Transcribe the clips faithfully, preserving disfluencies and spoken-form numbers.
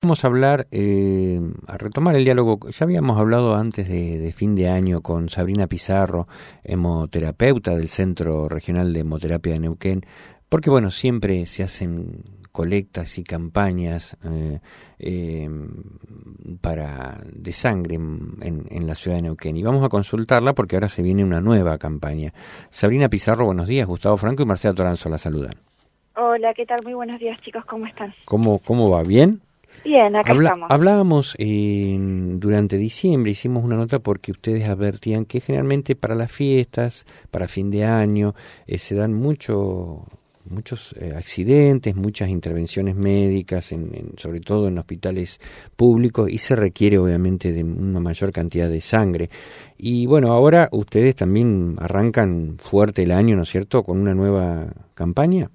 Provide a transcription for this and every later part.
vamos a hablar, eh, a retomar el diálogo. Ya habíamos hablado antes de, de fin de año con Sabrina Pizarro, hemoterapeuta del Centro Regional de Hemoterapia de Neuquén, porque bueno, siempre se hacen colectas y campañas eh, eh, para de sangre en, en la ciudad de Neuquén. Y vamos a consultarla porque ahora se viene una nueva campaña. Sabrina Pizarro, buenos días. Gustavo Franco y Marcela Toranzo la saludan. Hola, ¿qué tal? Muy buenos días, chicos, ¿cómo están? ¿Cómo, cómo va? ¿Bien? Bien, acá Habla, estamos. Hablábamos eh, durante diciembre, hicimos una nota porque ustedes advertían que generalmente para las fiestas, para fin de año, eh, se dan mucho, muchos eh, accidentes, muchas intervenciones médicas, en, en, sobre todo en hospitales públicos, y se requiere obviamente de una mayor cantidad de sangre. Y bueno, ahora ustedes también arrancan fuerte el año, ¿no es cierto?, con una nueva campaña.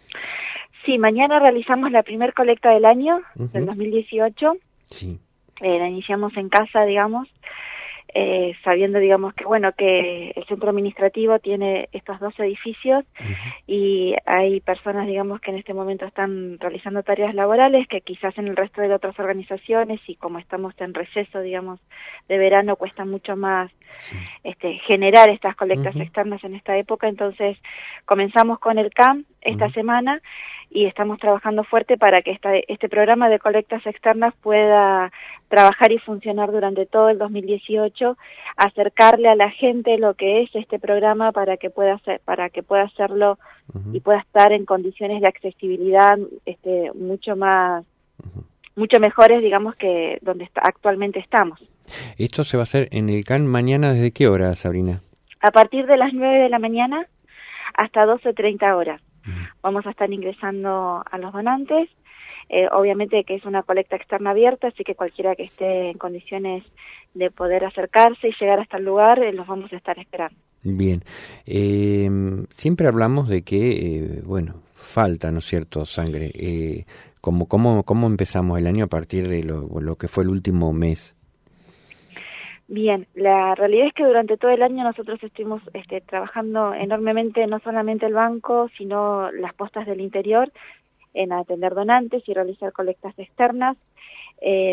Sí, mañana realizamos la primer colecta del año, uh-huh. del dos mil dieciocho. Sí. Eh, la iniciamos en casa, digamos, eh, sabiendo, digamos, que bueno, que el centro administrativo tiene estos dos edificios uh-huh. y hay personas, digamos, que en este momento están realizando tareas laborales que quizás en el resto de otras organizaciones, y como estamos en receso, digamos, de verano, cuesta mucho más sí. este, generar estas colectas uh-huh. externas en esta época. Entonces comenzamos con el C A M esta uh-huh. semana y estamos trabajando fuerte para que esta, este programa de colectas externas pueda trabajar y funcionar durante todo el dos mil dieciocho, acercarle a la gente lo que es este programa para que pueda hacer, para que pueda hacerlo uh-huh. y pueda estar en condiciones de accesibilidad este, mucho más, uh-huh. mucho mejores, digamos, que donde está, actualmente estamos. ¿Esto se va a hacer en el C A N mañana desde qué hora, Sabrina? A partir de las nueve de la mañana hasta doce treinta horas. Vamos a estar ingresando a los donantes, eh, obviamente que es una colecta externa abierta, así que cualquiera que esté en condiciones de poder acercarse y llegar hasta el lugar, eh, los vamos a estar esperando. Bien, eh, siempre hablamos de que, eh, bueno, falta, ¿no es cierto?, sangre. Eh, ¿cómo, cómo, ¿Cómo empezamos el año a partir de lo, lo que fue el último mes? Bien, la realidad es que durante todo el año nosotros estuvimos este, trabajando enormemente, no solamente el banco, sino las postas del interior, en atender donantes y realizar colectas externas. Eh,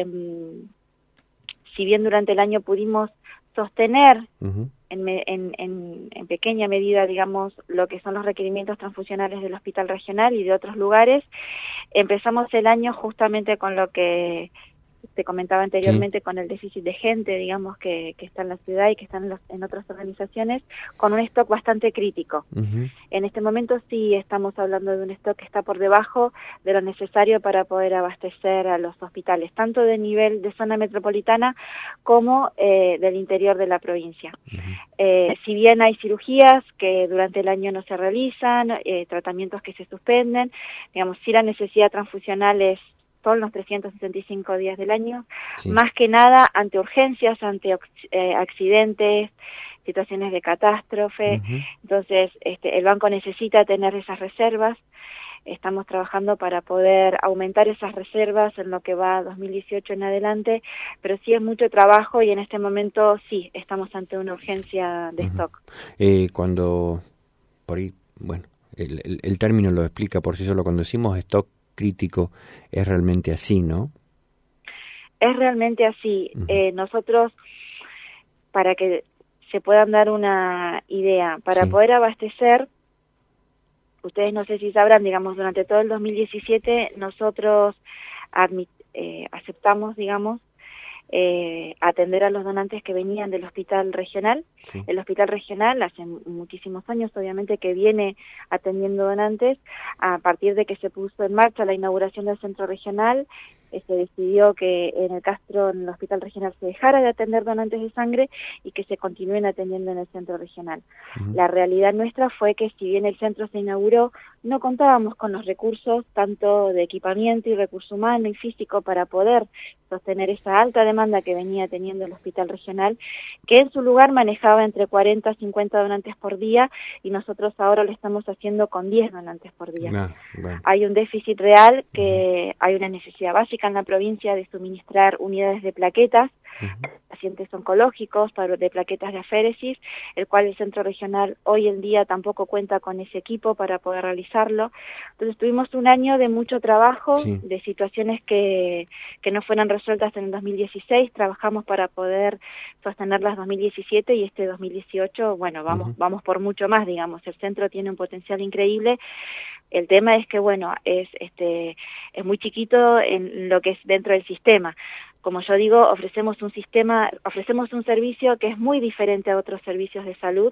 si bien durante el año pudimos sostener uh-huh. en, en, en, en pequeña medida, digamos, lo que son los requerimientos transfusionales del hospital regional y de otros lugares, empezamos el año justamente con lo que te comentaba anteriormente, sí. con el déficit de gente, digamos, que, que está en la ciudad y que están en, los, en otras organizaciones, con un stock bastante crítico. Uh-huh. En este momento sí estamos hablando de un stock que está por debajo de lo necesario para poder abastecer a los hospitales, tanto de nivel de zona metropolitana como eh, del interior de la provincia. Uh-huh. Eh, si bien hay cirugías que durante el año no se realizan, eh, tratamientos que se suspenden, digamos, sí la necesidad transfusional es son los trescientos sesenta y cinco días del año, sí. más que nada ante urgencias, ante eh, accidentes, situaciones de catástrofe. Uh-huh. Entonces, este, el banco necesita tener esas reservas. Estamos trabajando para poder aumentar esas reservas en lo que va dos mil dieciocho en adelante, pero sí es mucho trabajo y en este momento sí, estamos ante una urgencia de uh-huh. stock. Eh, cuando, por ahí, bueno, el, el, el término lo explica por sí solo, cuando decimos stock crítico, es realmente así, ¿no? Es realmente así. Uh-huh. Eh, nosotros, para que se puedan dar una idea, para sí. poder abastecer, ustedes no sé si sabrán, digamos, durante todo el dos mil diecisiete nosotros admit, eh, aceptamos, digamos, eh, atender a los donantes que venían del hospital regional. Sí. El hospital regional hace muchísimos años, obviamente, que viene atendiendo donantes. A partir de que se puso en marcha la inauguración del centro regional, eh, se decidió que en el Castro, en el hospital regional, se dejara de atender donantes de sangre y que se continúen atendiendo en el centro regional. Uh-huh. La realidad nuestra fue que si bien el centro se inauguró, no contábamos con los recursos, tanto de equipamiento y recurso humano y físico, para poder sostener esa alta demanda que venía teniendo el hospital regional, que en su lugar manejaba entre cuarenta a cincuenta donantes por día, y nosotros ahora lo estamos haciendo con diez donantes por día. No, bueno. Hay un déficit real, que uh-huh. hay una necesidad básica en la provincia de suministrar unidades de plaquetas Uh-huh. Pacientes oncológicos, para, de plaquetas de aféresis, el cual el centro regional hoy en día tampoco cuenta con ese equipo para poder realizarlo. Entonces tuvimos un año de mucho trabajo, sí. de situaciones que, que no fueron resueltas en el dos mil dieciséis, trabajamos para poder sostenerlas dos mil diecisiete y este dos mil dieciocho, bueno, vamos, Uh-huh. vamos por mucho más, digamos, el centro tiene un potencial increíble. El tema es que, bueno, es, este, es muy chiquito en lo que es dentro del sistema. Como yo digo, ofrecemos un sistema, ofrecemos un servicio que es muy diferente a otros servicios de salud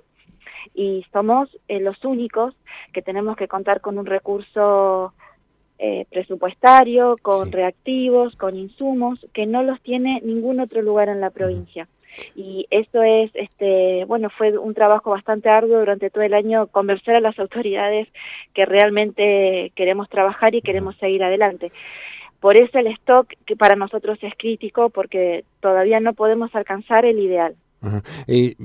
y somos eh, los únicos que tenemos que contar con un recurso eh, presupuestario, con sí. reactivos, con insumos, que no los tiene ningún otro lugar en la provincia. Uh-huh. Y esto es, este, bueno, fue un trabajo bastante arduo durante todo el año, convencer a las autoridades que realmente queremos trabajar y queremos uh-huh. seguir adelante. Por eso el stock, que para nosotros es crítico, porque todavía no podemos alcanzar el ideal. Ajá. Eh,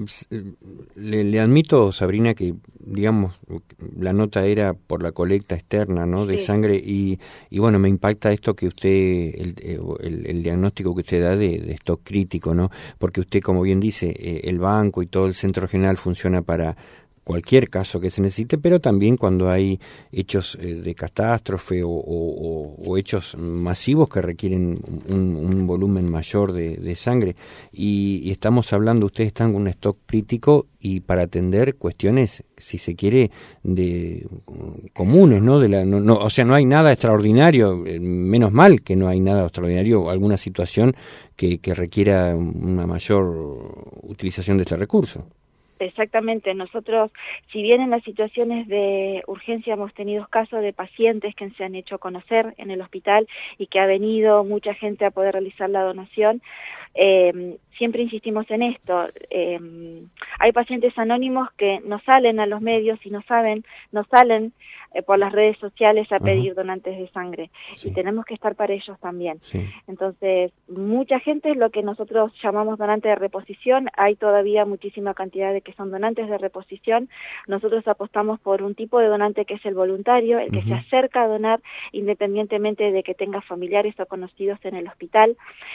le, le admito, Sabrina, que digamos la nota era por la colecta externa, ¿no? De sí. sangre y, y bueno, me impacta esto que usted, el, el, el diagnóstico que usted da de, de stock crítico, ¿no? Porque usted, como bien dice, eh, el banco y todo el centro regional funciona para cualquier caso que se necesite, pero también cuando hay hechos eh, de catástrofe o, o, o hechos masivos que requieren un, un volumen mayor de, de sangre. Y, y estamos hablando, ustedes están con un stock crítico y para atender cuestiones, si se quiere, de comunes, ¿no? De la, no, no o sea, no hay nada extraordinario, eh, menos mal que no hay nada extraordinario, alguna situación que, que requiera una mayor utilización de este recurso. Exactamente, nosotros, si bien en las situaciones de urgencia hemos tenido casos de pacientes que se han hecho conocer en el hospital y que ha venido mucha gente a poder realizar la donación, eh, siempre insistimos en esto. Eh, hay pacientes anónimos que no salen a los medios y no saben, no salen eh, por las redes sociales a pedir Ajá. donantes de sangre. Sí. Y tenemos que estar para ellos también. Sí. Entonces, mucha gente es lo que nosotros llamamos donante de reposición. Hay todavía muchísima cantidad de que son donantes de reposición. Nosotros apostamos por un tipo de donante que es el voluntario, el que uh-huh. se acerca a donar independientemente de que tenga familiares o conocidos en el hospital.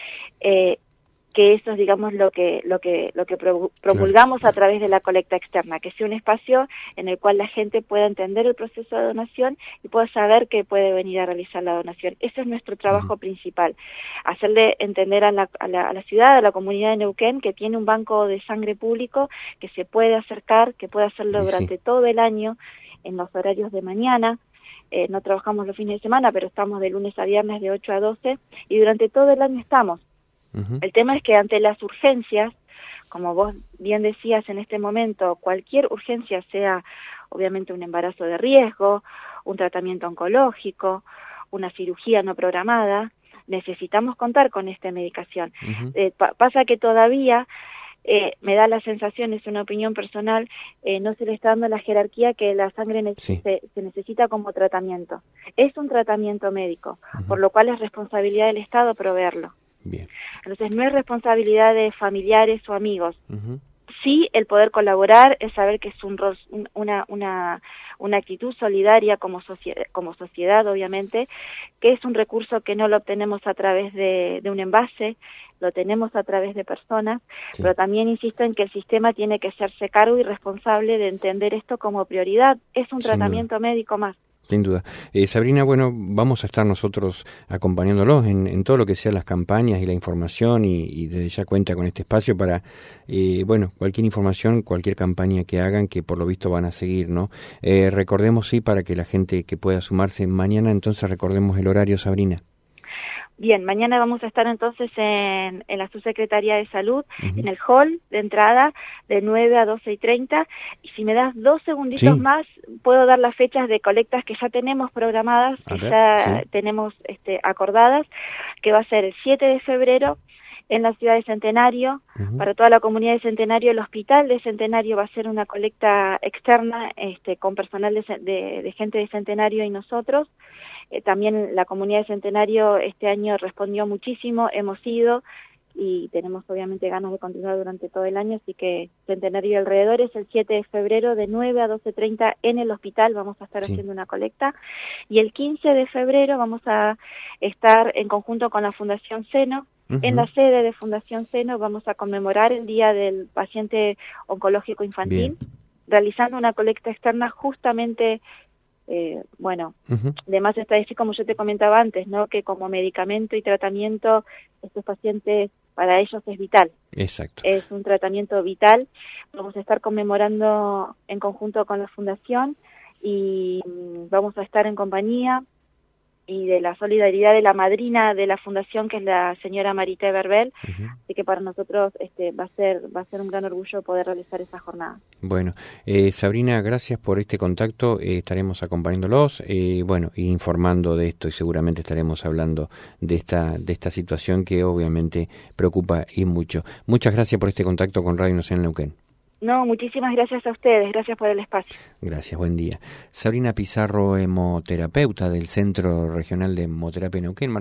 Eh, que eso es, digamos, lo que lo que lo que promulgamos claro. a través de la colecta externa, que sea un espacio en el cual la gente pueda entender el proceso de donación y pueda saber que puede venir a realizar la donación. Ese es nuestro trabajo uh-huh. principal, hacerle entender a la, a, la, a la ciudad, a la comunidad de Neuquén, que tiene un banco de sangre público, que se puede acercar, que puede hacerlo sí, durante sí. todo el año, en los horarios de mañana. Eh, no trabajamos los fines de semana, pero estamos de lunes a viernes de ocho a doce, y durante todo el año estamos. Uh-huh. El tema es que ante las urgencias, como vos bien decías en este momento, cualquier urgencia, sea obviamente un embarazo de riesgo, un tratamiento oncológico, una cirugía no programada, necesitamos contar con esta medicación. Uh-huh. Eh, pa- pasa que todavía, eh, me da la sensación, es una opinión personal, eh, no se le está dando la jerarquía que la sangre ne- sí. se, se necesita como tratamiento. Es un tratamiento médico, uh-huh. por lo cual es responsabilidad del Estado proveerlo. Bien. Entonces no es responsabilidad de familiares o amigos. Uh-huh. Sí, el poder colaborar, es saber que es un, una, una, una actitud solidaria como, socie- como sociedad, obviamente, que es un recurso que no lo obtenemos a través de, de un envase, lo tenemos a través de personas, sí. pero también insisto en que el sistema tiene que hacerse cargo y responsable de entender esto como prioridad. Es un Sin tratamiento duda. médico más. Sin duda. Eh, Sabrina, bueno, vamos a estar nosotros acompañándolos en, en todo lo que sea las campañas y la información y, y desde ya cuenta con este espacio para, eh, bueno, cualquier información, cualquier campaña que hagan, que por lo visto van a seguir, ¿no? Eh, recordemos, sí, para que la gente que pueda sumarse mañana, entonces recordemos el horario, Sabrina. Bien, mañana vamos a estar entonces en, en la Subsecretaría de Salud, uh-huh. en el hall de entrada, de nueve a doce y treinta, y si me das dos segunditos sí. más, puedo dar las fechas de colectas que ya tenemos programadas, que ver, ya sí. tenemos este, acordadas, que va a ser el siete de febrero, en la ciudad de Centenario, uh-huh. para toda la comunidad de Centenario. El hospital de Centenario va a ser una colecta externa este, con personal de, de, de gente de Centenario y nosotros. Eh, también la comunidad de Centenario este año respondió muchísimo, hemos ido y tenemos obviamente ganas de continuar durante todo el año, así que Centenario y alrededores, el siete de febrero de nueve a doce treinta en el hospital vamos a estar sí. haciendo una colecta, y el quince de febrero vamos a estar en conjunto con la Fundación Seno, Uh-huh. En la sede de Fundación Seno vamos a conmemorar el Día del Paciente Oncológico Infantil, Bien. realizando una colecta externa justamente, eh, bueno, Uh-huh. de más está decir, como yo te comentaba antes, ¿no? Que como medicamento y tratamiento, estos pacientes, para ellos es vital. Exacto. Es un tratamiento vital. Vamos a estar conmemorando en conjunto con la Fundación y vamos a estar en compañía y de la solidaridad de la madrina de la Fundación, que es la señora Marité Berbel. Uh-huh. Así que para nosotros este va a ser va a ser un gran orgullo poder realizar esa jornada. Bueno, eh, Sabrina, gracias por este contacto, eh, estaremos acompañándolos, eh, bueno, e informando de esto, y seguramente estaremos hablando de esta de esta situación que obviamente preocupa y mucho. Muchas gracias por este contacto con Radio Nacional Neuquén. No, muchísimas gracias a ustedes, gracias por el espacio. Gracias, buen día. Sabrina Pizarro, hemoterapeuta del Centro Regional de Hemoterapia Neuquén.